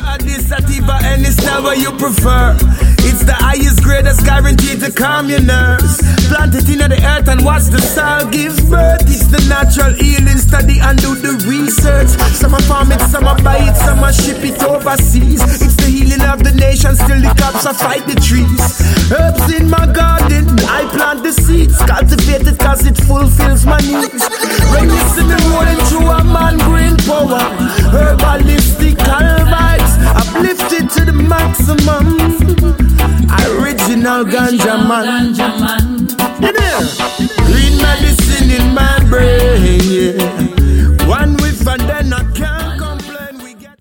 this sativa, any style where you prefer. It's the highest grade that's guaranteed to calm your nerves. Plant it in the earth and watch the soil give birth. It's the natural healing, study and do the research. Some are farm it, some are buy it, some are ship it overseas. It's the healing of the nation, still the cops are fight the trees. Herbs in my garden, I plant the seeds. Cultivate it cause it fulfills my needs. When you see me rolling through a man green power, herbalistic vibes, uplifted to the maximum. Original ganja man. You know? Green medicine in my brain, yeah. One whiff and then not